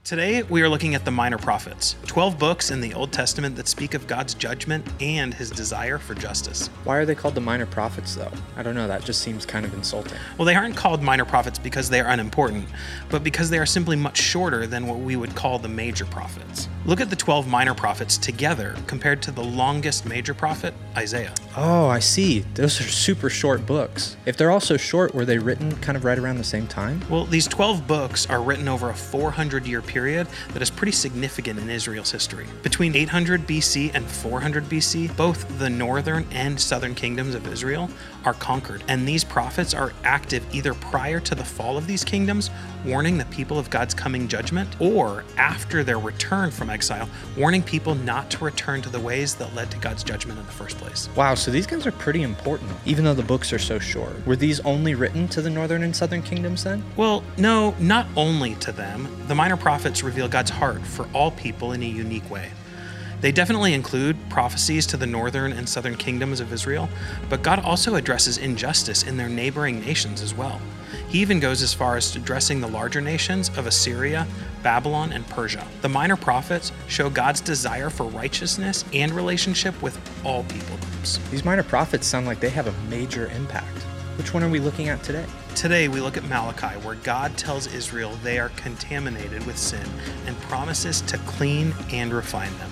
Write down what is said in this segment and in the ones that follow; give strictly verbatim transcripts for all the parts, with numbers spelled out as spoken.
Today, we are looking at the Minor Prophets, twelve books in the Old Testament that speak of God's judgment and his desire for justice. Why are they called the Minor Prophets, though? I don't know, that just seems kind of insulting. Well, they aren't called Minor Prophets because they are unimportant, but because they are simply much shorter than what we would call the Major Prophets. Look at the twelve Minor Prophets together compared to the longest Major Prophet, Isaiah. Oh, I see. Those are super short books. If they're all so short, were they written kind of right around the same time? Well, these twelve books are written over a four hundred year period that is pretty significant in Israel's history. Between eight hundred B C and four hundred B C, both the northern and southern kingdoms of Israel are conquered, and these prophets are active either prior to the fall of these kingdoms, warning the people of God's coming judgment, or after their return from exile, warning people not to return to the ways that led to God's judgment in the first place. Wow, so these guys are pretty important, even though the books are so short. Were these only written to the northern and southern kingdoms then? Well, no, not only to them. The Minor Prophets reveal God's heart for all people in a unique way. They definitely include prophecies to the northern and southern kingdoms of Israel, but God also addresses injustice in their neighboring nations as well. He even goes as far as addressing the larger nations of Assyria, Babylon, and Persia. The Minor Prophets show God's desire for righteousness and relationship with all people groups. These Minor Prophets sound like they have a major impact. Which one are we looking at today? Today, we look at Malachi, where God tells Israel they are contaminated with sin and promises to clean and refine them.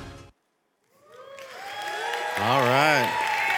All right.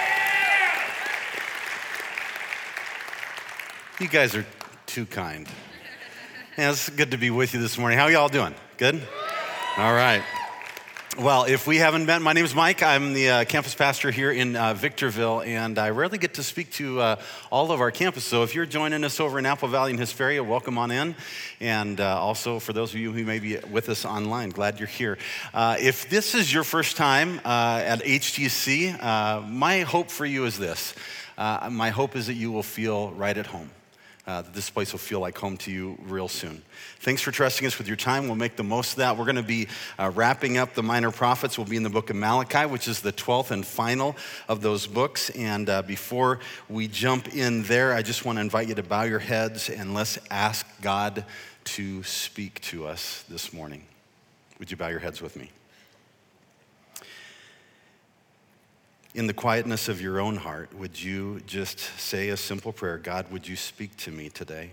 You guys are too kind. Yeah, it's good to be with you this morning. How y'all doing? Good? All right. Well, if we haven't met, my name is Mike. I'm the uh, campus pastor here in uh, Victorville, and I rarely get to speak to uh, all of our campus. So if you're joining us over in Apple Valley and Hesperia, welcome on in. And uh, also for those of you who may be with us online, glad you're here. Uh, if this is your first time uh, at H G C, uh, my hope for you is this. Uh, my hope is that you will feel right at home. Uh, that this place will feel like home to you real soon. Thanks for trusting us with your time. We'll make the most of that. We're going to be uh, wrapping up the Minor Prophets. We'll be in the book of Malachi, which is the twelfth and final of those books. And uh, before we jump in there, I just want to invite you to bow your heads and let's ask God to speak to us this morning. Would you bow your heads with me? In the quietness of your own heart, would you just say a simple prayer? God, would you speak to me today?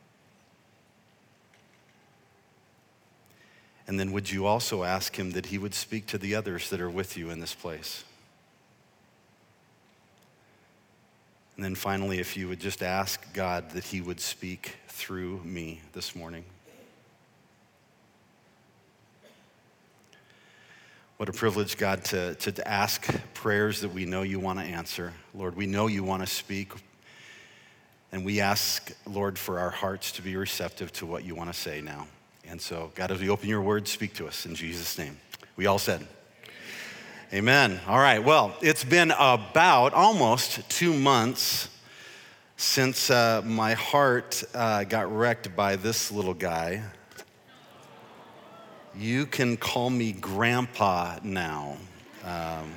And then would you also ask him that he would speak to the others that are with you in this place? And then finally, if you would just ask God that he would speak through me this morning. What a privilege, God, to, to ask prayers that we know you want to answer. Lord, we know you want to speak. And we ask, Lord, for our hearts to be receptive to what you want to say now. And so, God, as we open your word, speak to us in Jesus' name. We all said, amen. All right, well, it's been about almost two months since uh, my heart uh, got wrecked by this little guy. You can call me Grandpa now. Um,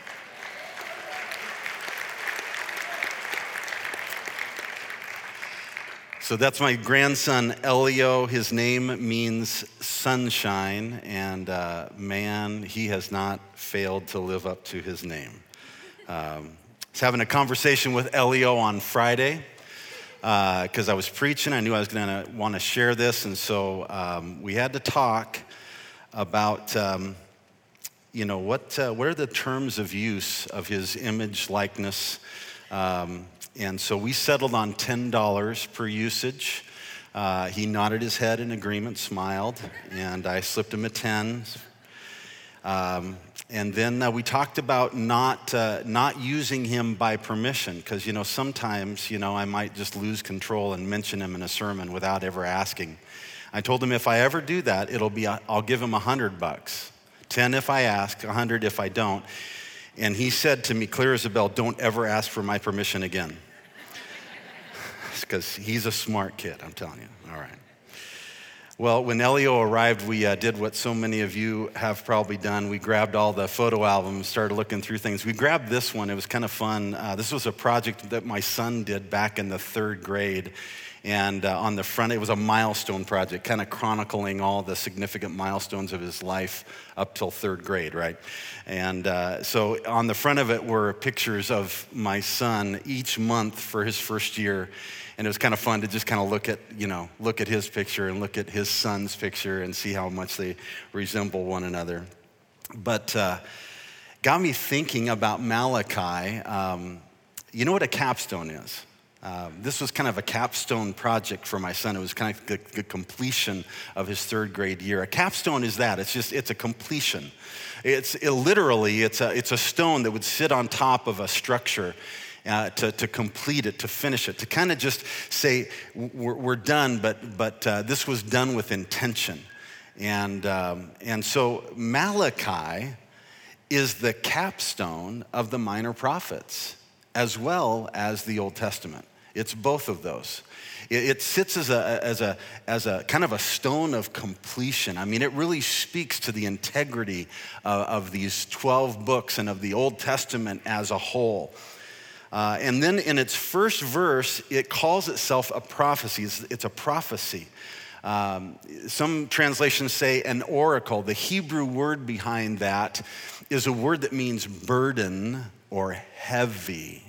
so that's my grandson, Elio. His name means sunshine, and uh, man, he has not failed to live up to his name. Um, I was having a conversation with Elio on Friday because uh, I was preaching. I knew I was going to want to share this, and so um, we had to talk about, um, you know, what uh, what are the terms of use of his image likeness? Um, and so we settled on ten dollars per usage. Uh, he nodded his head in agreement, smiled, and I slipped him a ten. Um, and then uh, we talked about not uh, not using him by permission, because, you know, sometimes, you know, I might just lose control and mention him in a sermon without ever asking. I told him if I ever do that, it'll be, a, I'll give him a hundred bucks. ten if I ask, a hundred if I don't. And he said to me, clear as a bell, don't ever ask for my permission again. Because he's a smart kid, I'm telling you. All right. Well, when Elio arrived, we uh, did what so many of you have probably done. We grabbed all the photo albums, started looking through things. We grabbed this one. It was kind of fun. Uh, this was a project that my son did back in the third grade. And uh, on the front, it was a milestone project, kind of chronicling all the significant milestones of his life up till third grade, right? And uh, so on the front of it were pictures of my son each month for his first year. And it was kind of fun to just kind of look at, you know, look at his picture and look at his son's picture and see how much they resemble one another. But uh, got me thinking about Malachi. Um, you know what a capstone is? Um, this was kind of a capstone project for my son. It was kind of the, the completion of his third grade year. A capstone is that. It's just, it's a completion. It's it literally, it's a, it's a stone that would sit on top of a structure Uh, to, to complete it, to finish it, to kind of just say, we're, we're done, but, but uh, this was done with intention. And, um, and so Malachi is the capstone of the minor prophets, as well as the Old Testament. It's both of those. It, it sits as a, as, a, as a kind of a stone of completion. I mean, it really speaks to the integrity uh, of these twelve books and of the Old Testament as a whole. Uh, and then in its first verse, it calls itself a prophecy. It's, it's a prophecy. Um, some translations say an oracle. The Hebrew word behind that is a word that means burden or heavy.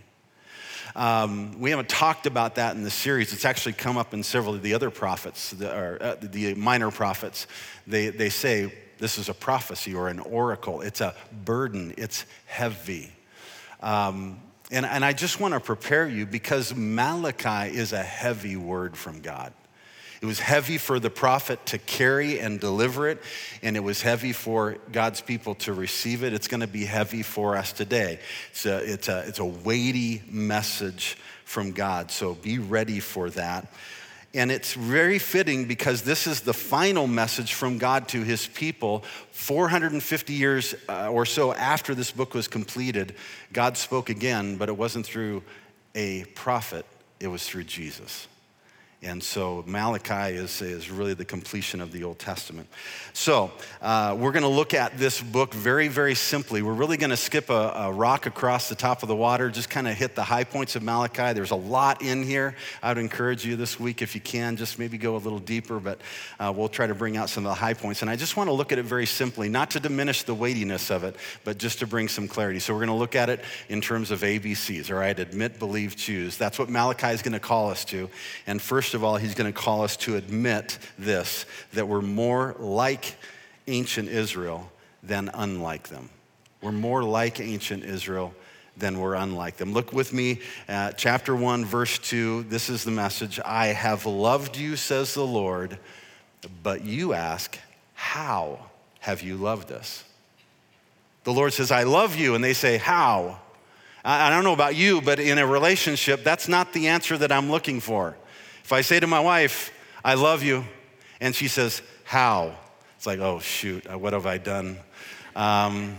Um, we haven't talked about that in the series. It's actually come up in several of the other prophets, the, or, uh, the minor prophets. They, they say this is a prophecy or an oracle. It's a burden. It's heavy. Um, And, and I just want to prepare you because Malachi is a heavy word from God. It was heavy for the prophet to carry and deliver it, and it was heavy for God's people to receive it. It's going to be heavy for us today. It's a, it's a, it's a weighty message from God, so be ready for that. And it's very fitting because this is the final message from God to his people. four hundred fifty years uh, or so after this book was completed, God spoke again, but it wasn't through a prophet, it was through Jesus. And so Malachi is, is really the completion of the Old Testament. So uh, we're going to look at this book very, very simply. We're really going to skip a, a rock across the top of the water, just kind of hit the high points of Malachi. There's a lot in here. I would encourage you this week, if you can, just maybe go a little deeper, but uh, we'll try to bring out some of the high points. And I just want to look at it very simply, not to diminish the weightiness of it, but just to bring some clarity. So we're going to look at it in terms of A B Cs, all right? Admit, believe, choose. That's what Malachi is going to call us to. And first of all, he's going to call us to admit this, that we're more like ancient Israel than unlike them. We're more like ancient Israel than we're unlike them. Look with me at chapter one, verse two. This is the message. I have loved you, says the Lord, but you ask, how have you loved us? The Lord says, I love you, and they say, how? I don't know about you, but in a relationship, that's not the answer that I'm looking for. If I say to my wife, I love you, and she says, how? It's like, oh, shoot, what have I done? Um,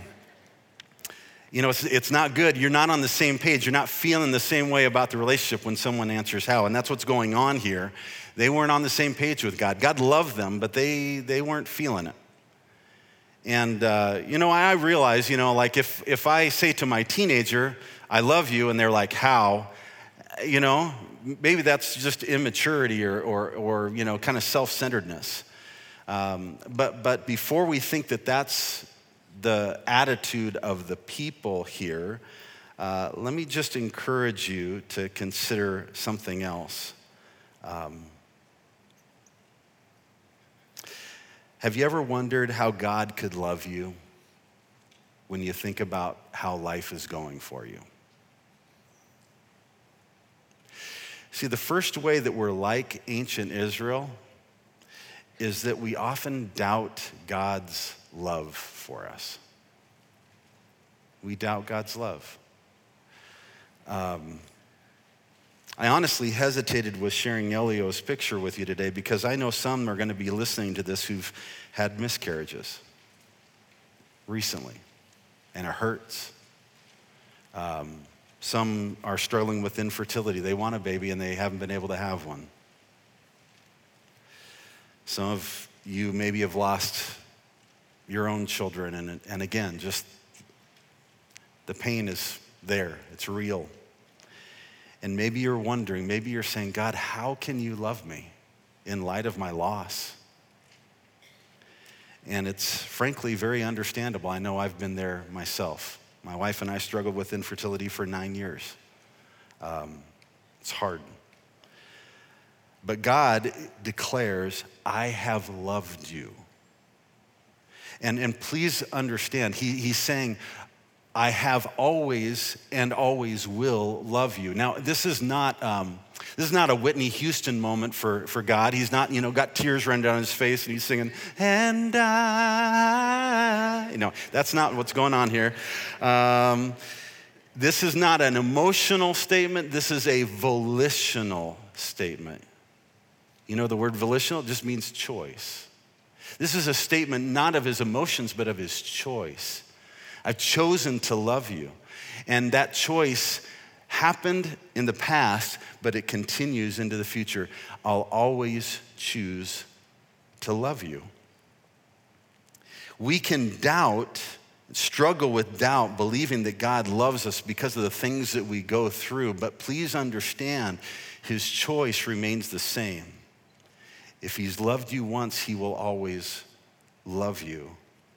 you know, it's, it's not good. You're not on the same page. You're not feeling the same way about the relationship when someone answers how, and that's what's going on here. They weren't on the same page with God. God loved them, but they, they weren't feeling it. And, uh, you know, I realize, you know, like if, if I say to my teenager, I love you, and they're like, how? You know, maybe that's just immaturity or, or, or you know, kind of self-centeredness. Um, but, but before we think that that's the attitude of the people here, uh, let me just encourage you to consider something else. Um, have you ever wondered how God could love you when you think about how life is going for you? See, the first way that we're like ancient Israel is that we often doubt God's love for us. We doubt God's love. Um, I honestly hesitated with sharing Elio's picture with you today because I know some are going to be listening to this who've had miscarriages recently, and it hurts. Um, some are struggling with infertility. They want a baby and they haven't been able to have one. Some of you maybe have lost your own children, and, and again, just the pain is there. It's real. And maybe you're wondering, maybe you're saying, God, how can you love me in light of my loss? And it's frankly very understandable. I know I've been there myself. My wife and I struggled with infertility for nine years. Um, it's hard. But God declares, I have loved you. And, and please understand, he, he's saying, I have always and always will love you. Now, this is not um, this is not a Whitney Houston moment for, for God. He's not, you know, got tears running down his face and he's singing, and I, you know, that's not what's going on here. Um, this is not an emotional statement. This is a volitional statement. You know, the word volitional just means choice. This is a statement not of his emotions, but of his choice. I've chosen to love you. And that choice happened in the past, but it continues into the future. I'll always choose to love you. We can doubt, struggle with doubt, believing that God loves us because of the things that we go through, but please understand, his choice remains the same. If he's loved you once, he will always love you.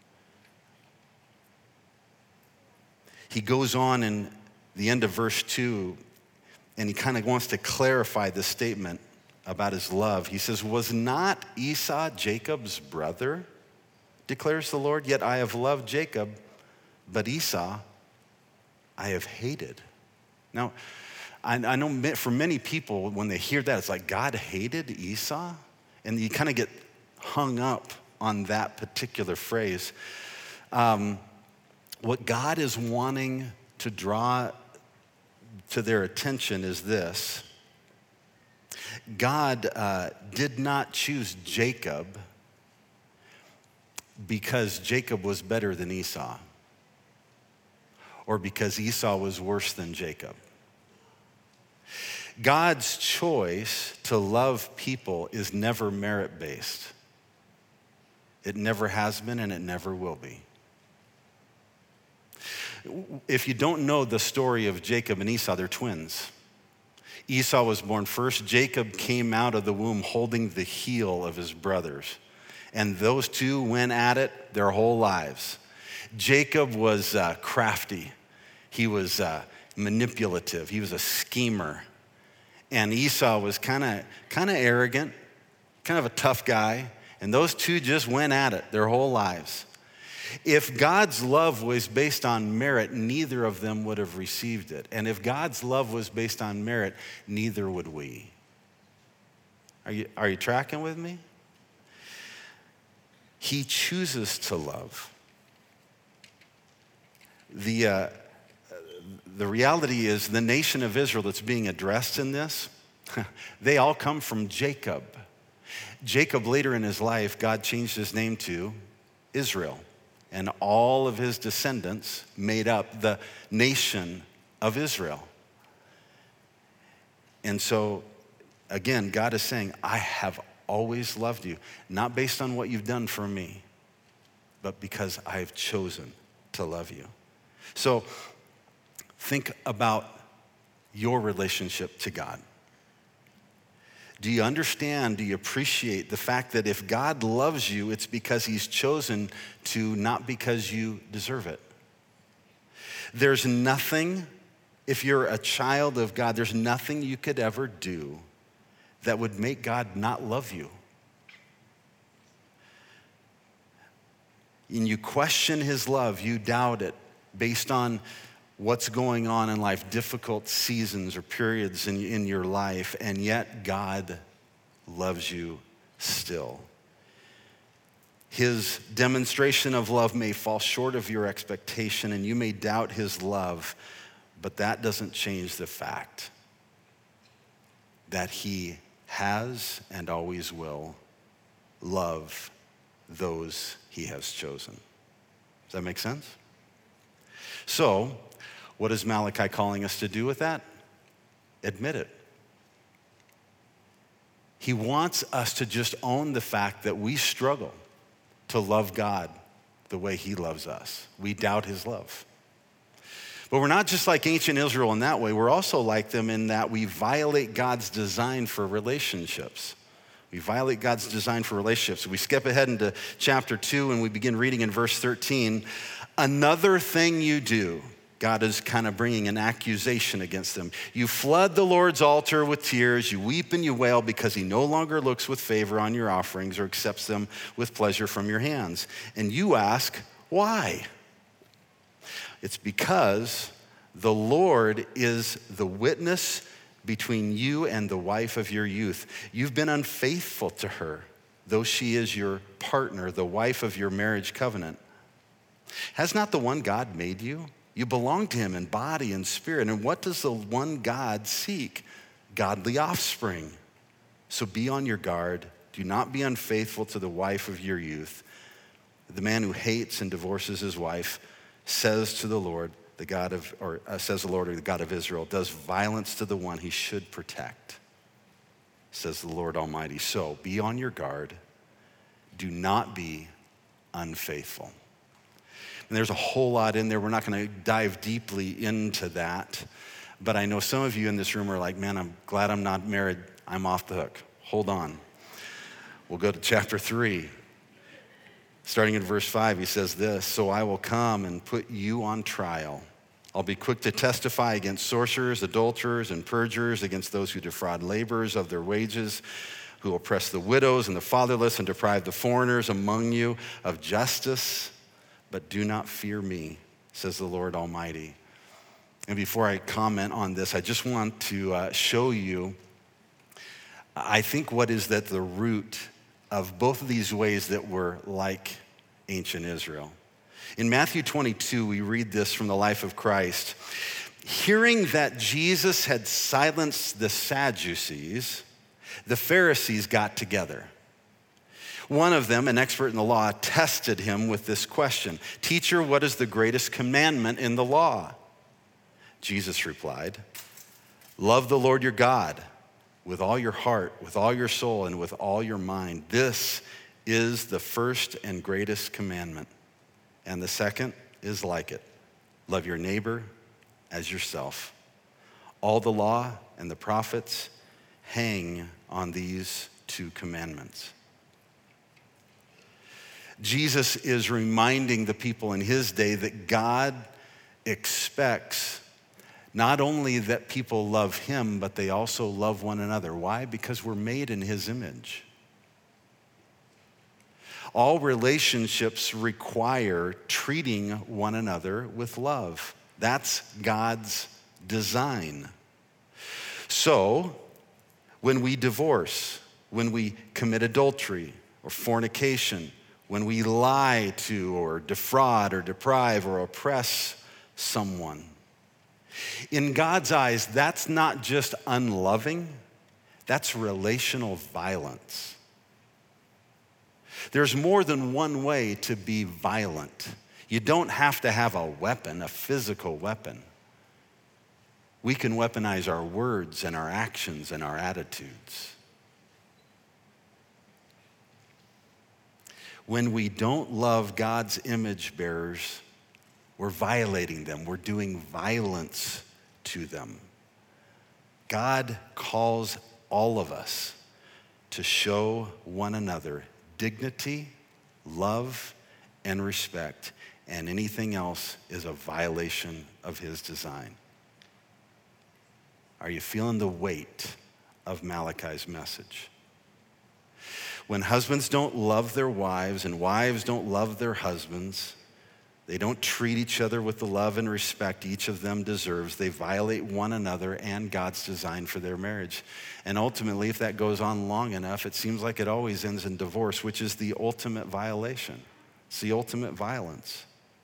He goes on in the end of verse two, and he kind of wants to clarify the statement about his love. He says, was not Esau Jacob's brother, declares the Lord? Yet I have loved Jacob, but Esau I have hated. Now, I, I know for many people, when they hear that, it's like, God hated Esau? And you kind of get hung up on that particular phrase. Um, what God is wanting to draw to their attention is this. God uh, did not choose Jacob because Jacob was better than Esau, or because Esau was worse than Jacob. God's choice to love people is never merit-based. It never has been and it never will be. If you don't know the story of Jacob and Esau, they're twins. Esau was born first. Jacob came out of the womb holding the heel of his brothers. And those two went at it their whole lives. Jacob was uh, crafty. He was uh, manipulative. He was a schemer. And Esau was kind of kind of arrogant, kind of a tough guy. And those two just went at it their whole lives. If God's love was based on merit, neither of them would have received it. And if God's love was based on merit, neither would we. Are you, are you tracking with me? He chooses to love. The, uh, the reality is the nation of Israel that's being addressed in this, they all come from Jacob. Jacob, later in his life, God changed his name to Israel. And all of his descendants made up the nation of Israel. And so, again, God is saying, I have always loved you, not based on what you've done for me, but because I've chosen to love you. So, think about your relationship to God. Do you understand, do you appreciate the fact that if God loves you, it's because he's chosen to, not because you deserve it? There's nothing, if you're a child of God, there's nothing you could ever do that would make God not love you. And you question his love, you doubt it based on what's going on in life, difficult seasons or periods in, in your life, and yet God loves you still. His demonstration of love may fall short of your expectation, and you may doubt his love, but that doesn't change the fact that he has and always will love those he has chosen. Does that make sense? So, what is Malachi calling us to do with that? Admit it. He wants us to just own the fact that we struggle to love God the way he loves us. We doubt his love. But we're not just like ancient Israel in that way. We're also like them in that we violate God's design for relationships. We violate God's design for relationships. We skip ahead into chapter two and we begin reading in verse thirteen. Another thing you do, God is kind of bringing an accusation against them. You flood the Lord's altar with tears. You weep and you wail because he no longer looks with favor on your offerings or accepts them with pleasure from your hands. And you ask, why? It's because the Lord is the witness between you and the wife of your youth. You've been unfaithful to her, though she is your partner, the wife of your marriage covenant. Has not the one God made you? You belong to him in body and spirit. And what does the one God seek? Godly offspring. So be on your guard. Do not be unfaithful to the wife of your youth. The man who hates and divorces his wife says to the Lord, the God of, or uh, says the Lord, or the God of Israel, does violence to the one he should protect, says the Lord Almighty. So be on your guard. Do not be unfaithful. And there's a whole lot in there. We're not going to dive deeply into that. But I know some of you in this room are like, man, I'm glad I'm not married. I'm off the hook. Hold on. We'll go to chapter three. Starting in verse five, he says this, so I will come and put you on trial. I'll be quick to testify against sorcerers, adulterers, and perjurers, against those who defraud laborers of their wages, who oppress the widows and the fatherless and deprive the foreigners among you of justice. But do not fear me, says the Lord Almighty. And before I comment on this, I just want to uh, show you, I think what is at the root of both of these ways that we're like ancient Israel. In Matthew twenty-two, we read this from the life of Christ. Hearing that Jesus had silenced the Sadducees, the Pharisees got together. One of them, an expert in the law, tested him with this question. Teacher, what is the greatest commandment in the law? Jesus replied, love the Lord your God with all your heart, with all your soul, and with all your mind. This is the first and greatest commandment. And the second is like it. Love your neighbor as yourself. All the law and the prophets hang on these two commandments. Jesus is reminding the people in his day that God expects not only that people love him, but they also love one another. Why? Because we're made in his image. All relationships require treating one another with love. That's God's design. So, when we divorce, when we commit adultery or fornication, when we lie to or defraud or deprive or oppress someone, in God's eyes, that's not just unloving, that's relational violence. There's more than one way to be violent. You don't have to have a weapon, a physical weapon. We can weaponize our words and our actions and our attitudes. When we don't love God's image bearers, we're violating them. We're doing violence to them. God calls all of us to show one another dignity, love, and respect, and anything else is a violation of his design. Are you feeling the weight of Malachi's message? When husbands don't love their wives and wives don't love their husbands, they don't treat each other with the love and respect each of them deserves. They violate one another and God's design for their marriage. And ultimately, if that goes on long enough, it seems like it always ends in divorce, which is the ultimate violation. It's the ultimate violence.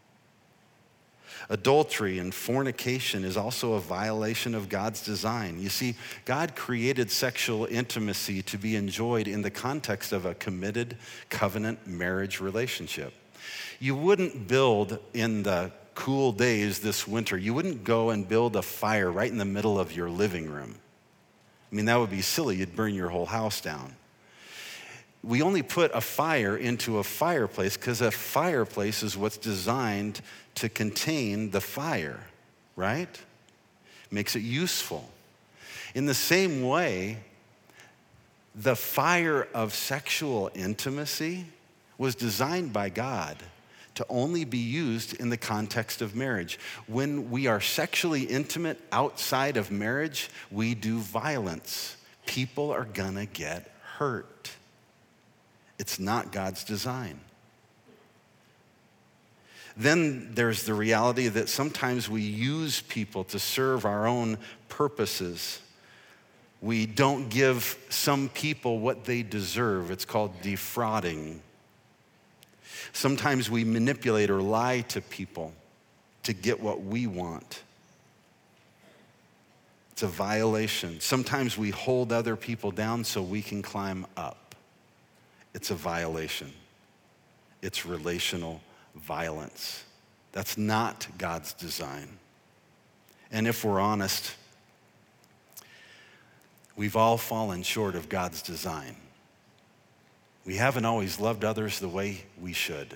Adultery and fornication is also a violation of God's design. You see, God created sexual intimacy to be enjoyed in the context of a committed covenant marriage relationship. You wouldn't build in the cool days this winter, you wouldn't go and build a fire right in the middle of your living room. I mean, that would be silly. You'd burn your whole house down. We only put a fire into a fireplace because a fireplace is what's designed to contain the fire. right? Makes it useful. In the same way, the fire of sexual intimacy was designed by God to only be used in the context of marriage. When we are sexually intimate outside of marriage, we do violence. People are gonna get hurt. It's not God's design. Then there's the reality that sometimes we use people to serve our own purposes. We don't give some people what they deserve. It's called defrauding. Sometimes we manipulate or lie to people to get what we want. It's a violation. Sometimes we hold other people down so we can climb up. It's a violation. It's relational violence. That's not God's design. And if we're honest, we've all fallen short of God's design. We haven't always loved others the way we should.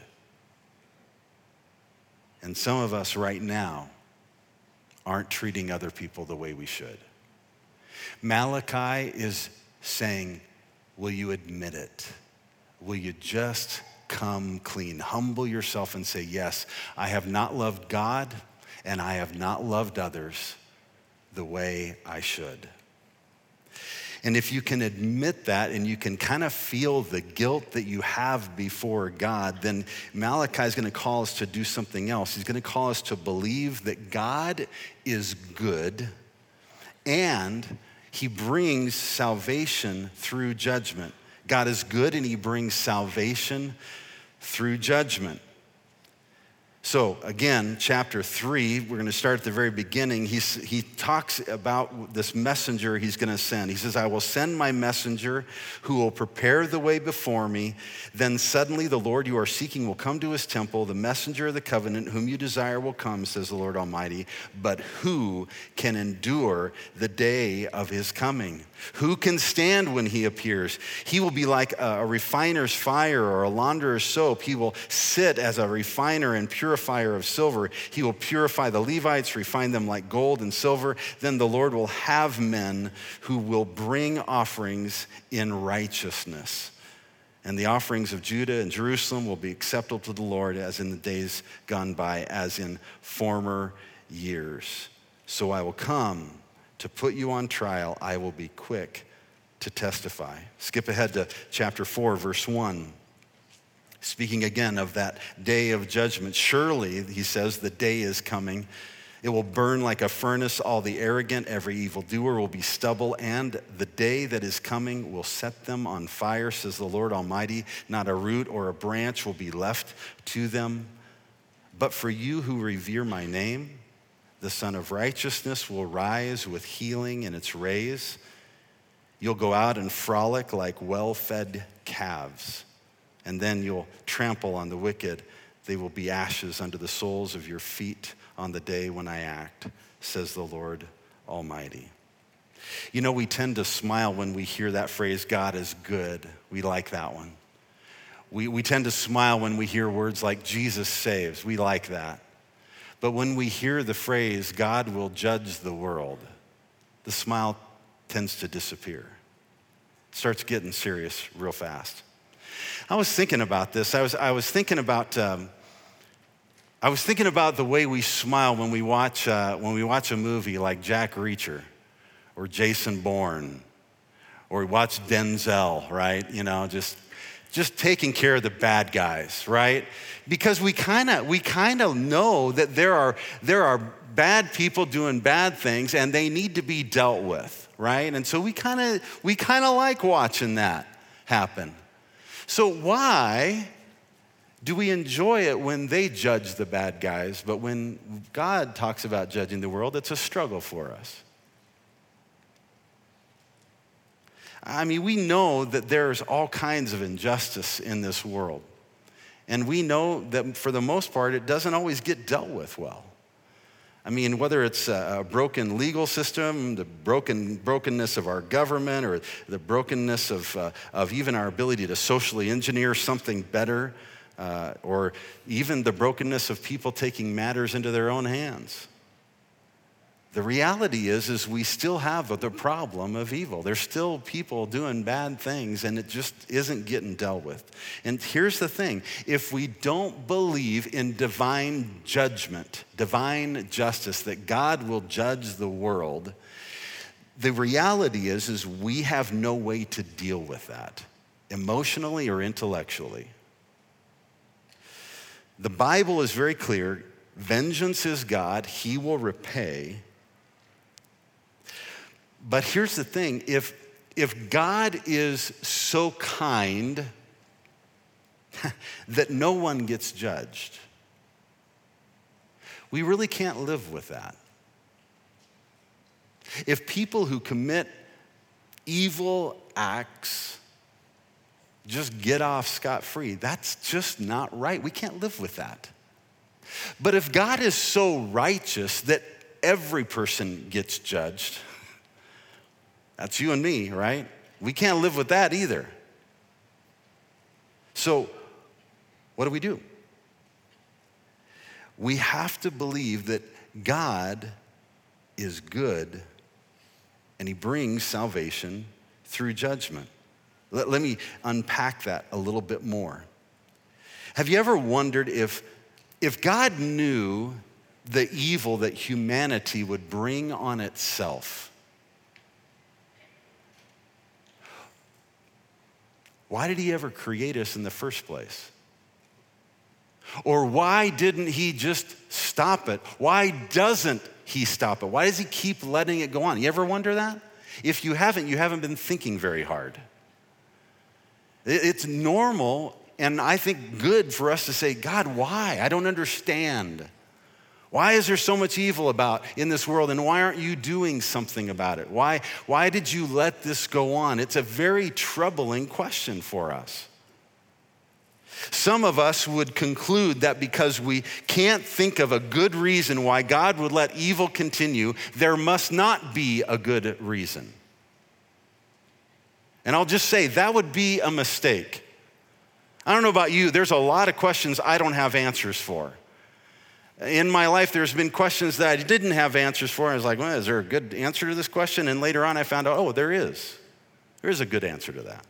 And some of us right now aren't treating other people the way we should. Malachi is saying, will you admit it? Will you just come clean? Humble yourself and say, yes, I have not loved God and I have not loved others the way I should. And if you can admit that and you can kind of feel the guilt that you have before God, then Malachi is going to call us to do something else. He's going to call us to believe that God is good and he brings salvation through judgment. God is good and he brings salvation through judgment. So again, chapter three, we're going to start at the very beginning. He's, he talks about this messenger he's going to send. He says, I will send my messenger who will prepare the way before me. Then suddenly the Lord you are seeking will come to his temple. The messenger of the covenant whom you desire will come, says the Lord Almighty. But who can endure the day of his coming? Who can stand when he appears? He will be like a, a refiner's fire or a launderer's soap. He will sit as a refiner and purifier of silver. He will purify the Levites, refine them like gold and silver. Then the Lord will have men who will bring offerings in righteousness. And the offerings of Judah and Jerusalem will be acceptable to the Lord as in the days gone by, as in former years. So I will come to put you on trial. I will be quick to testify. Skip ahead to chapter four, verse one. Speaking again of that day of judgment. Surely, he says, the day is coming. It will burn like a furnace. All the arrogant, every evildoer will be stubble. And the day that is coming will set them on fire, says the Lord Almighty. Not a root or a branch will be left to them. But for you who revere my name, the Son of Righteousness will rise with healing in its rays. You'll go out and frolic like well-fed calves. And then you'll trample on the wicked. They will be ashes under the soles of your feet on the day when I act, says the Lord Almighty. You know, we tend to smile when we hear that phrase, God is good. We like that one. We, we tend to smile when we hear words like Jesus saves. We like that. But when we hear the phrase, God will judge the world, the smile tends to disappear. It starts getting serious real fast. I was thinking about this. I was, I was thinking about um, I was thinking about the way we smile when we watch uh, when we watch a movie like Jack Reacher or Jason Bourne, or we watch Denzel, right? You know, just just taking care of the bad guys, right? Because we kind of we kind of know that there are there are bad people doing bad things and they need to be dealt with, right? And so we kind of we kind of like watching that happen. So why do we enjoy it when they judge the bad guys, but when God talks about judging the world, it's a struggle for us? I mean, we know that there's all kinds of injustice in this world. And we know that for the most part, it doesn't always get dealt with well. I mean, whether it's a broken legal system, the broken brokenness of our government, or the brokenness of, uh, of even our ability to socially engineer something better, uh, or even the brokenness of people taking matters into their own hands. The reality is, is we still have the problem of evil. There's still people doing bad things, and it just isn't getting dealt with. And here's the thing. If we don't believe in divine judgment, divine justice, that God will judge the world, the reality is, is we have no way to deal with that, emotionally or intellectually. The Bible is very clear. Vengeance is God. He will repay. But here's the thing, if, if God is so kind that no one gets judged, we really can't live with that. If people who commit evil acts just get off scot-free, that's just not right. We can't live with that. But if God is so righteous that every person gets judged, that's you and me, right? We can't live with that either. So, what do we do? We have to believe that God is good and he brings salvation through judgment. Let, let me unpack that a little bit more. Have you ever wondered if, if God knew the evil that humanity would bring on itself, why did he ever create us in the first place? Or why didn't he just stop it? Why doesn't he stop it? Why does he keep letting it go on? You ever wonder that? If you haven't, you haven't been thinking very hard. It's normal and I think good for us to say, God, why? I don't understand. Why is there so much evil about in this world, and why aren't you doing something about it? Why, why did you let this go on? It's a very troubling question for us. Some of us would conclude that because we can't think of a good reason why God would let evil continue, there must not be a good reason. And I'll just say that would be a mistake. I don't know about you, there's a lot of questions I don't have answers for. In my life, there's been questions that I didn't have answers for. I was like, well, is there a good answer to this question? And later on, I found out, oh, there is. There is a good answer to that.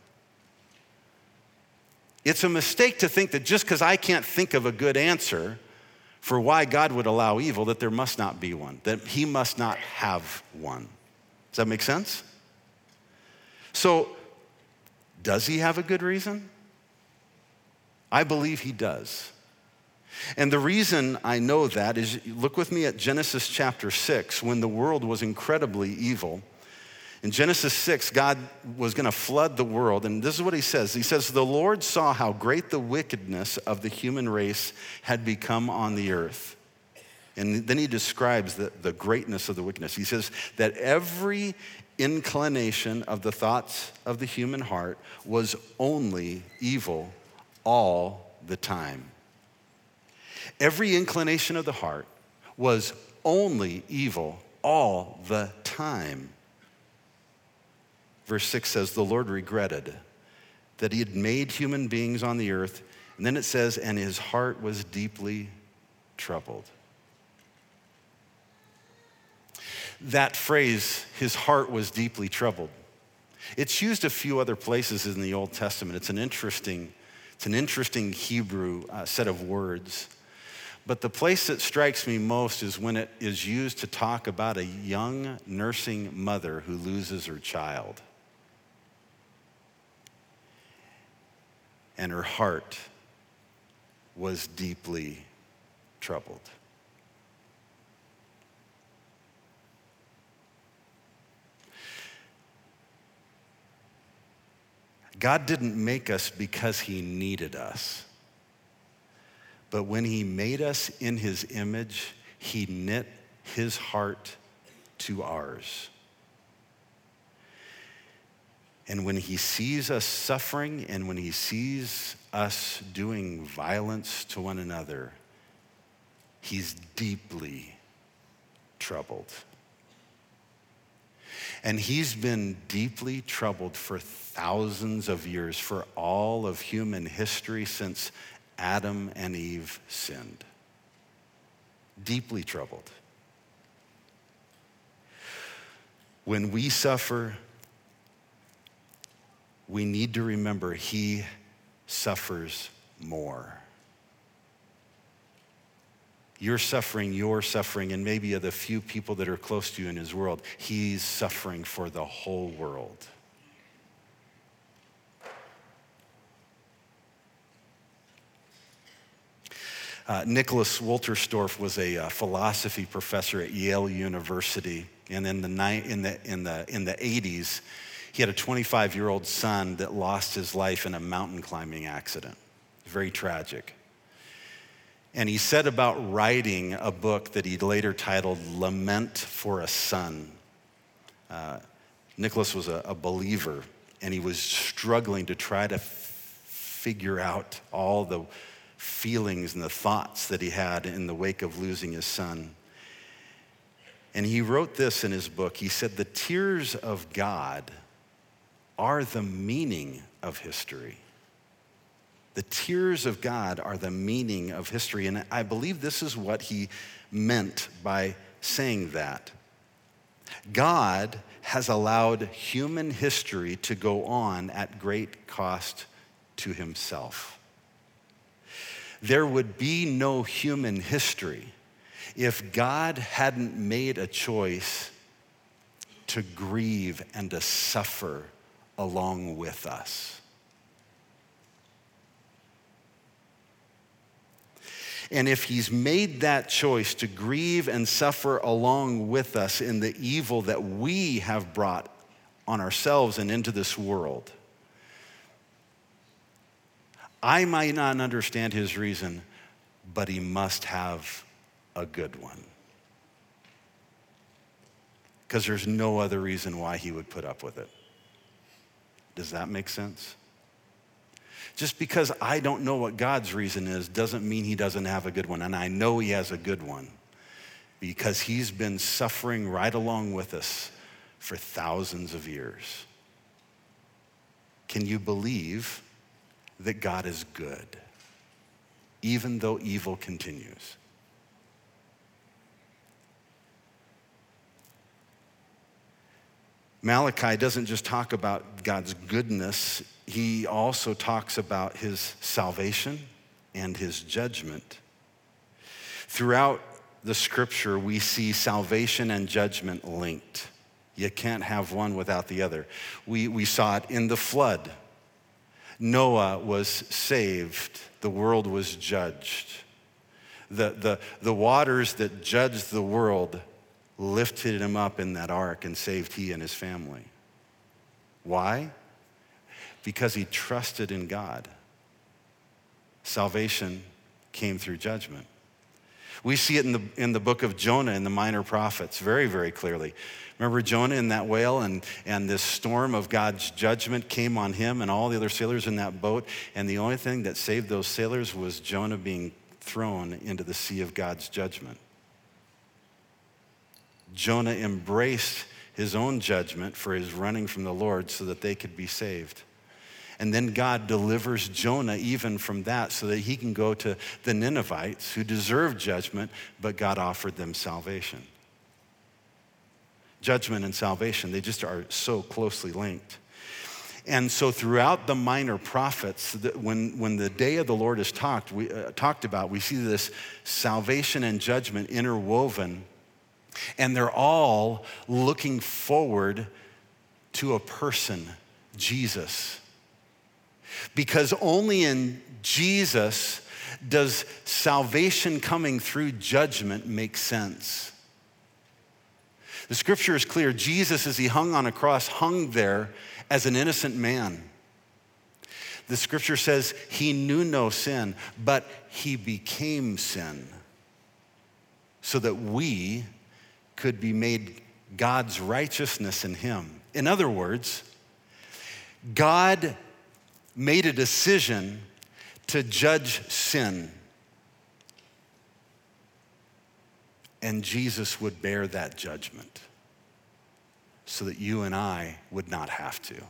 It's a mistake to think that just because I can't think of a good answer for why God would allow evil, that there must not be one, that he must not have one. Does that make sense? So, does he have a good reason? I believe he does. And the reason I know that is, look with me at Genesis chapter six, when the world was incredibly evil. In Genesis six, God was going to flood the world, and this is what he says. He says, the Lord saw how great the wickedness of the human race had become on the earth. And then he describes the, the greatness of the wickedness. He says that every inclination of the thoughts of the human heart was only evil all the time. Every inclination of the heart was only evil all the time. Verse six says, the Lord regretted that he had made human beings on the earth. And then it says, and his heart was deeply troubled. That phrase, his heart was deeply troubled, it's used a few other places in the Old Testament. It's an interesting, it's an interesting Hebrew uh, set of words. But the place that strikes me most is when it is used to talk about a young nursing mother who loses her child. And her heart was deeply troubled. God didn't make us because he needed us. But when he made us in his image, he knit his heart to ours. And when he sees us suffering and when he sees us doing violence to one another, he's deeply troubled. And he's been deeply troubled for thousands of years, for all of human history since Adam and Eve sinned. Deeply troubled. When we suffer, we need to remember he suffers more. You're suffering, you're suffering, and maybe of the few people that are close to you in his world, he's suffering for the whole world. Uh, Nicholas Wolterstorff was a uh, philosophy professor at Yale University, and in the, ni- in, the, in, the, in the eighties, he had a twenty-five-year-old son that lost his life in a mountain climbing accident. Very tragic. And he said about writing a book that he later titled Lament for a Son. Uh, Nicholas was a, a believer, and he was struggling to try to f- figure out all the feelings and the thoughts that he had in the wake of losing his son. And he wrote this in his book. He said, "The tears of God are the meaning of history." The tears of God are the meaning of history. And I believe this is what he meant by saying that. God has allowed human history to go on at great cost to himself. There would be no human history if God hadn't made a choice to grieve and to suffer along with us. And if he's made that choice to grieve and suffer along with us in the evil that we have brought on ourselves and into this world, I might not understand his reason, but he must have a good one. Because there's no other reason why he would put up with it. Does that make sense? Just because I don't know what God's reason is doesn't mean he doesn't have a good one. And I know he has a good one because he's been suffering right along with us for thousands of years. Can you believe that God is good, even though evil continues? Malachi doesn't just talk about God's goodness, he also talks about his salvation and his judgment. Throughout the scripture, we see salvation and judgment linked. You can't have one without the other. We, we saw it in the flood. Noah was saved. The world was judged. The, the, the waters that judged the world lifted him up in that ark and saved he and his family. Why? Because he trusted in God. Salvation came through judgment. We see it in the, in the book of Jonah in the Minor Prophets very, very clearly. Remember Jonah in that whale, and, and this storm of God's judgment came on him and all the other sailors in that boat, and the only thing that saved those sailors was Jonah being thrown into the sea of God's judgment. Jonah embraced his own judgment for his running from the Lord so that they could be saved. And then God delivers Jonah even from that so that he can go to the Ninevites who deserved judgment, but God offered them salvation. Judgment and salvation, they just are so closely linked. And so throughout the Minor Prophets, when, when the day of the Lord is talked, we, uh, talked about, we see this salvation and judgment interwoven, and they're all looking forward to a person, Jesus. Because only in Jesus does salvation coming through judgment make sense. The scripture is clear. Jesus, as he hung on a cross, hung there as an innocent man. The scripture says he knew no sin, but he became sin so that we could be made God's righteousness in him. In other words, God made a decision to judge sin, and Jesus would bear that judgment so that you and I would not have to.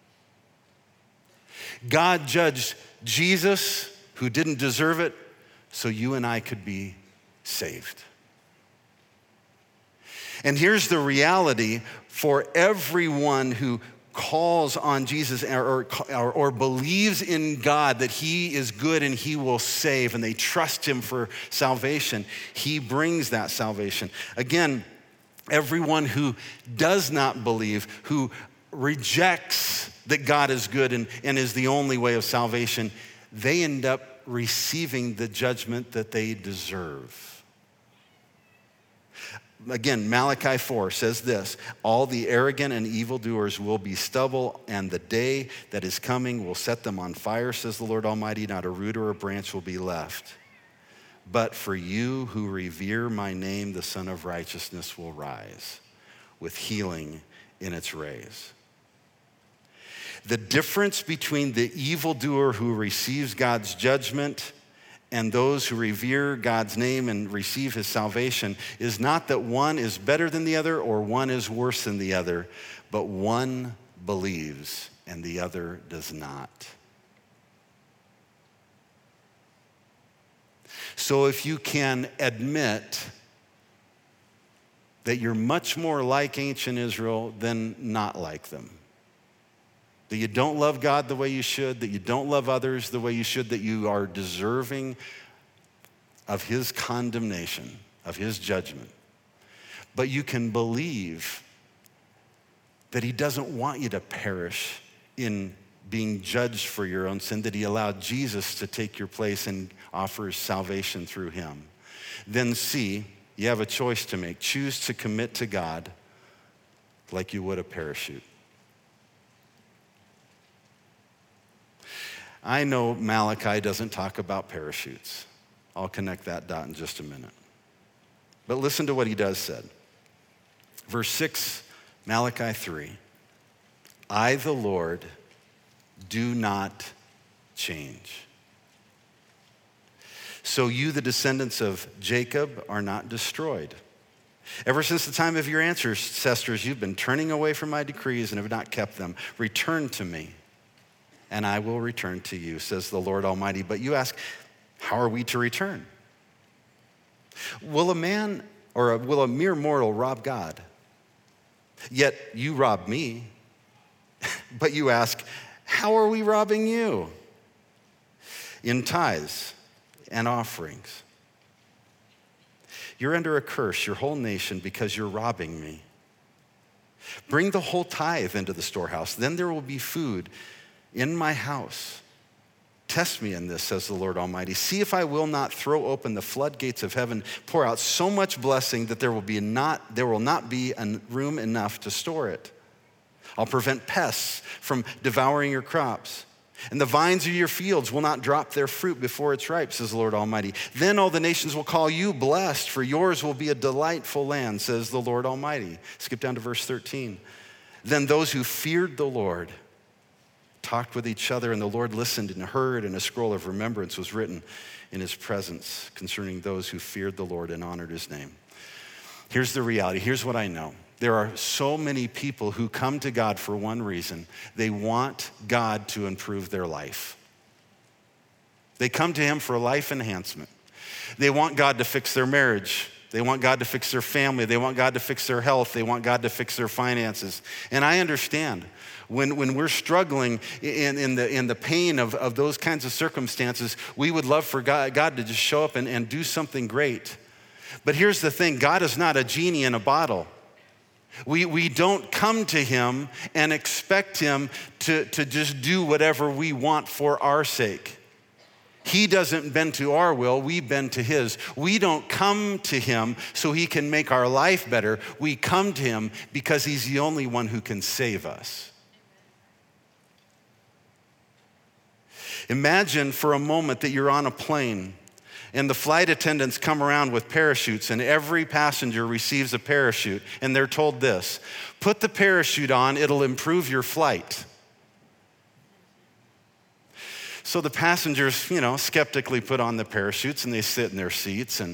God judged Jesus, who didn't deserve it, so you and I could be saved. And here's the reality for everyone who calls on Jesus or, or, or believes in God that he is good and he will save, and they trust him for salvation, he brings that salvation. Again, everyone who does not believe, who rejects that God is good and, and is the only way of salvation, they end up receiving the judgment that they deserve. Again, Malachi four says this: all the arrogant and evildoers will be stubble, and the day that is coming will set them on fire, says the Lord Almighty. Not a root or a branch will be left. But for you who revere my name, the Son of Righteousness will rise with healing in its rays. The difference between the evildoer who receives God's judgment and those who revere God's name and receive his salvation is not that one is better than the other or one is worse than the other, but one believes and the other does not. So if you can admit that you're much more like ancient Israel than not like them, that you don't love God the way you should, that you don't love others the way you should, that you are deserving of his condemnation, of his judgment. But you can believe that he doesn't want you to perish in being judged for your own sin, that he allowed Jesus to take your place and offers salvation through him. Then see, you have a choice to make. Choose to commit to God like you would a parachute. I know Malachi doesn't talk about parachutes. I'll connect that dot in just a minute. But listen to what he does said. Verse six, Malachi three, I, the Lord, do not change. So you, the descendants of Jacob, are not destroyed. Ever since the time of your ancestors, you've been turning away from my decrees and have not kept them. Return to me, and I will return to you, says the Lord Almighty. But you ask, how are we to return? Will a man or a, will a mere mortal rob God? Yet you rob me. But you ask, how are we robbing you? In tithes and offerings. You're under a curse, your whole nation, because you're robbing me. Bring the whole tithe into the storehouse, then there will be food in my house. Test me in this, says the Lord Almighty. See if I will not throw open the floodgates of heaven, pour out so much blessing that there will be not there will not be room enough to store it. I'll prevent pests from devouring your crops, and the vines of your fields will not drop their fruit before it's ripe, says the Lord Almighty. Then all the nations will call you blessed, for yours will be a delightful land, says the Lord Almighty. Skip down to verse thirteen. Then those who feared the Lord talked with each other, and the Lord listened and heard, and a scroll of remembrance was written in his presence concerning those who feared the Lord and honored his name. Here's the reality. Here's what I know. There are so many people who come to God for one reason. They want God to improve their life. They come to him for life enhancement. They want God to fix their marriage. They want God to fix their family. They want God to fix their health. They want God to fix their finances. And I understand when, when we're struggling in, in, the, in the pain of, of those kinds of circumstances, we would love for God, God to just show up and, and do something great. But here's the thing, God is not a genie in a bottle. We, we don't come to him and expect him to, to just do whatever we want for our sake. He doesn't bend to our will, we bend to his. We don't come to him so he can make our life better. We come to him because he's the only one who can save us. Imagine for a moment that you're on a plane and the flight attendants come around with parachutes, and every passenger receives a parachute, and they're told this: put the parachute on, it'll improve your flight. So the passengers, you know, skeptically put on the parachutes, and they sit in their seats, and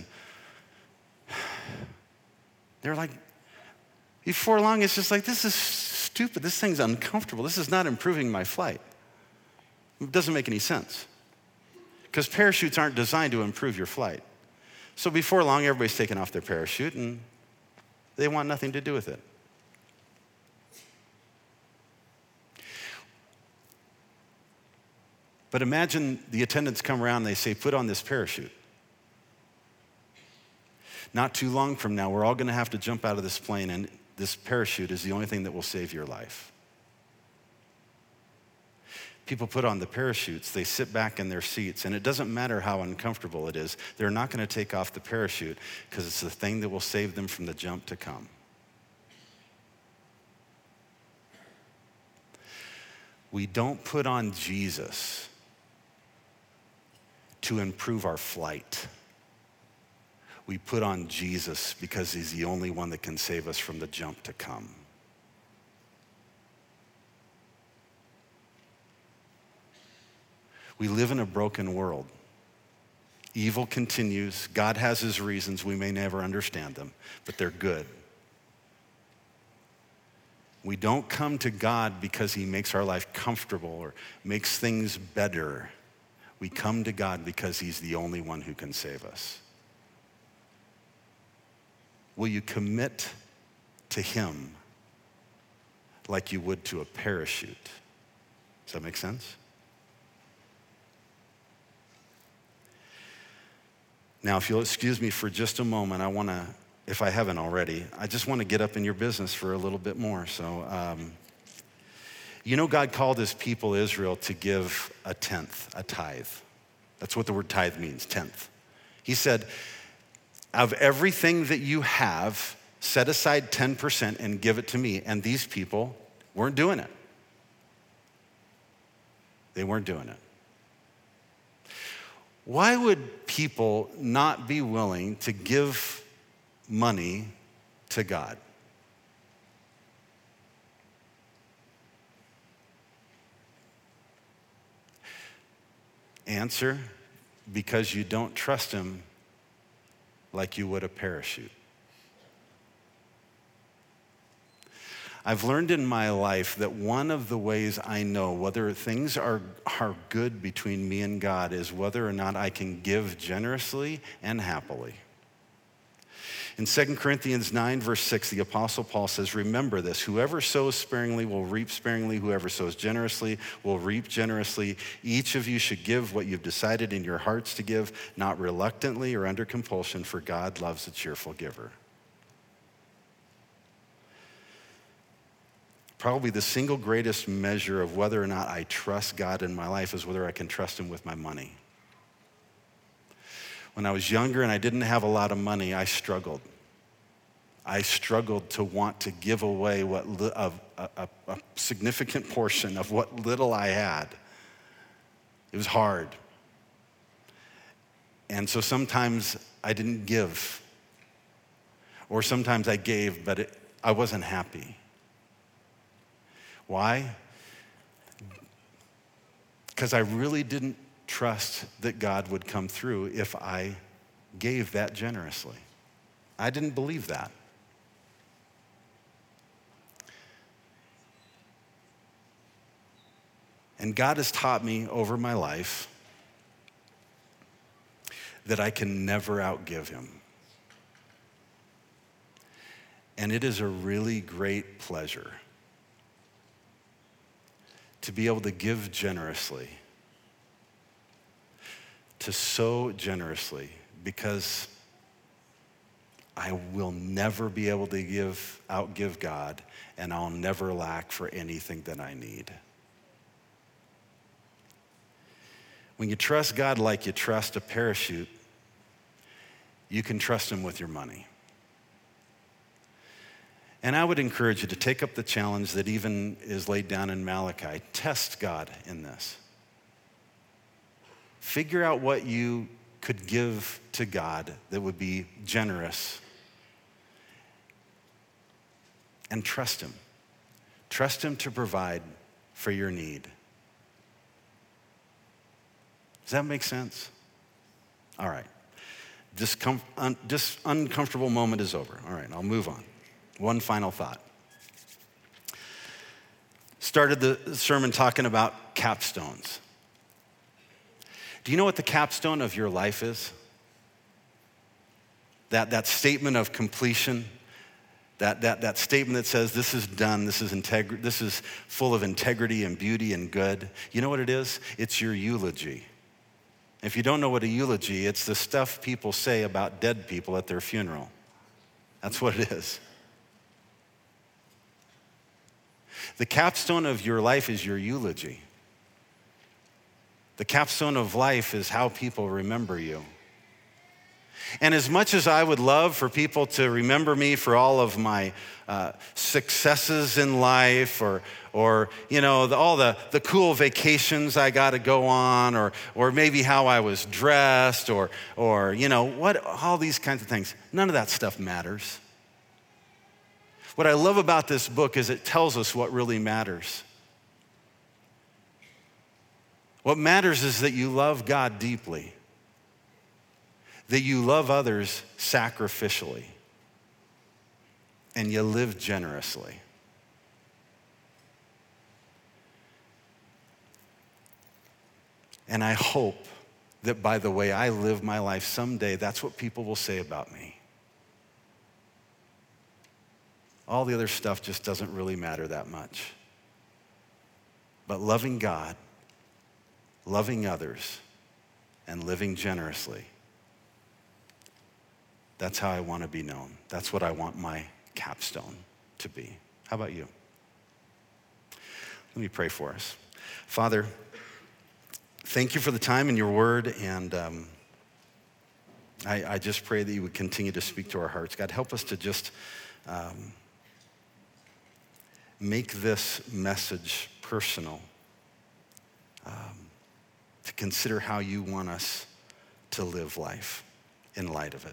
they're like, before long, it's just like, this is stupid. This thing's uncomfortable. This is not improving my flight. It doesn't make any sense, because parachutes aren't designed to improve your flight. So before long, everybody's taking off their parachute, and They want nothing to do with it. But imagine the attendants come around and they say, put on this parachute. Not too long from now, we're all going to have to jump out of this plane, and this parachute is the only thing that will save your life. People put on the parachutes, they sit back in their seats, and it doesn't matter how uncomfortable it is, they're not going to take off the parachute because it's the thing that will save them from the jump to come. We don't put on Jesus to improve our flight. We put on Jesus because he's the only one that can save us from the jump to come. We live in a broken world. Evil continues. God has his reasons. We may never understand them, but they're good. We don't come to God because he makes our life comfortable or makes things better. We come to God because he's the only one who can save us. Will you commit to him like you would to a parachute? Does that make sense? Now, if you'll excuse me for just a moment, I want to, if I haven't already, I just want to get up in your business for a little bit more. So, um, you know, God called his people Israel to give a tenth, a tithe. That's what the word tithe means, tenth. He said, of everything that you have, set aside ten percent and give it to me. And these people weren't doing it. They weren't doing it. Why would people not be willing to give money to God? Answer, because you don't trust him like you would a parachute. I've learned in my life that one of the ways I know whether things are, are good between me and God is whether or not I can give generously and happily. In Second Corinthians nine, verse six, the Apostle Paul says, remember this, whoever sows sparingly will reap sparingly, whoever sows generously will reap generously. Each of you should give what you've decided in your hearts to give, not reluctantly or under compulsion, for God loves a cheerful giver. Probably the single greatest measure of whether or not I trust God in my life is whether I can trust him with my money. When I was younger and I didn't have a lot of money, I struggled. I struggled to want to give away what li- a, a, a significant portion of what little I had. It was hard. And so sometimes I didn't give. Or sometimes I gave, but it, I wasn't happy. Why? Because I really didn't trust that God would come through if I gave that generously. I didn't believe that. And God has taught me over my life that I can never outgive him. And it is a really great pleasure to be able to give generously, to sow generously, because I will never be able to give, outgive God, and I'll never lack for anything that I need. When you trust God like you trust a parachute, you can trust him with your money. And I would encourage you to take up the challenge that even is laid down in Malachi. Test God in this. Figure out what you could give to God that would be generous. And trust him. Trust him to provide for your need. Does that make sense? All right. This, com- un- this uncomfortable moment is over. All right, I'll move on. One final thought. Started the sermon talking about capstones. Do you know what the capstone of your life is? That, that statement of completion. That, that, that statement that says this is done, this is, integ- this is full of integrity and beauty and good. You know what it is? It's your eulogy. If you don't know what a eulogy, it's the stuff people say about dead people at their funeral. That's what it is. The capstone of your life is your eulogy. The capstone of life is how people remember you. And as much as I would love for people to remember me for all of my uh, successes in life, or, or you know, the, all the, the cool vacations I got to go on, or, or maybe how I was dressed, or, or you know, what, all these kinds of things, none of that stuff matters. What I love about this book is it tells us what really matters. What matters is that you love God deeply, that you love others sacrificially, and you live generously. And I hope that by the way I live my life someday, that's what people will say about me. All the other stuff just doesn't really matter that much. But loving God, loving others, and living generously, that's how I want to be known. That's what I want my capstone to be. How about you? Let me pray for us. Father, thank you for the time in your word, and um, I, I just pray that you would continue to speak to our hearts. God, help us to just um, make this message personal, um, to consider how you want us to live life in light of it.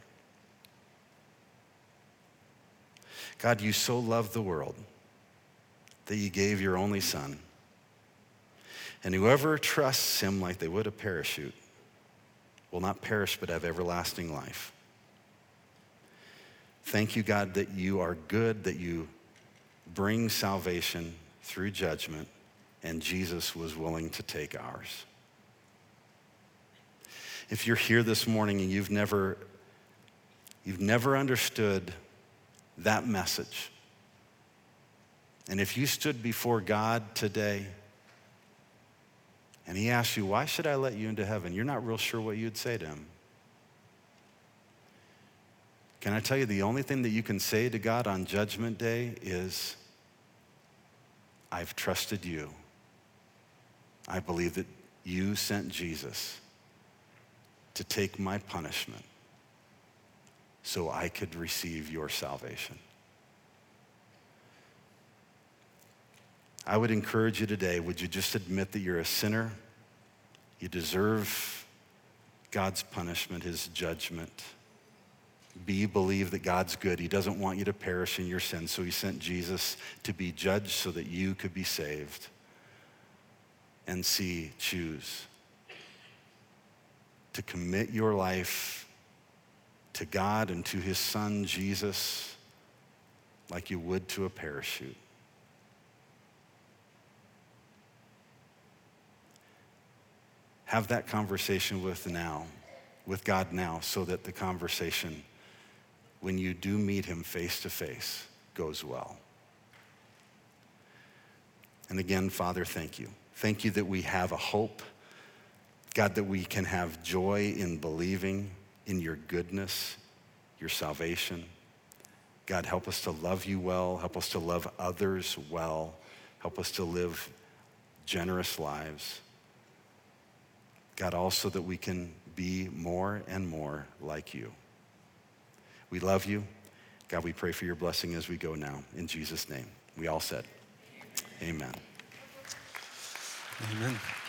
God, you so loved the world that you gave your only son. And whoever trusts him like they would a parachute will not perish but have everlasting life. Thank you, God, that you are good, that you bring salvation through judgment, and Jesus was willing to take ours. If you're here this morning and you've never, you've never understood that message, and if you stood before God today and he asked you, why should I let you into heaven? You're not real sure what you'd say to him. Can I tell you, the only thing that you can say to God on Judgment Day is, I've trusted you. I believe that you sent Jesus to take my punishment so I could receive your salvation. I would encourage you today, would you just admit that you're a sinner? You deserve God's punishment, his judgment. B, believe that God's good. He doesn't want you to perish in your sins, so he sent Jesus to be judged so that you could be saved. And C, choose to commit your life to God and to his son, Jesus, like you would to a parachute. Have that conversation with now, with God now, so that the conversation, when you do meet him face to face, goes well. And again, Father, thank you. Thank you that we have a hope. God, that we can have joy in believing in your goodness, your salvation. God, help us to love you well. Help us to love others well. Help us to live generous lives. God, also that we can be more and more like you. We love you. God, we pray for your blessing as we go now. In Jesus' name, we all said, amen. Amen.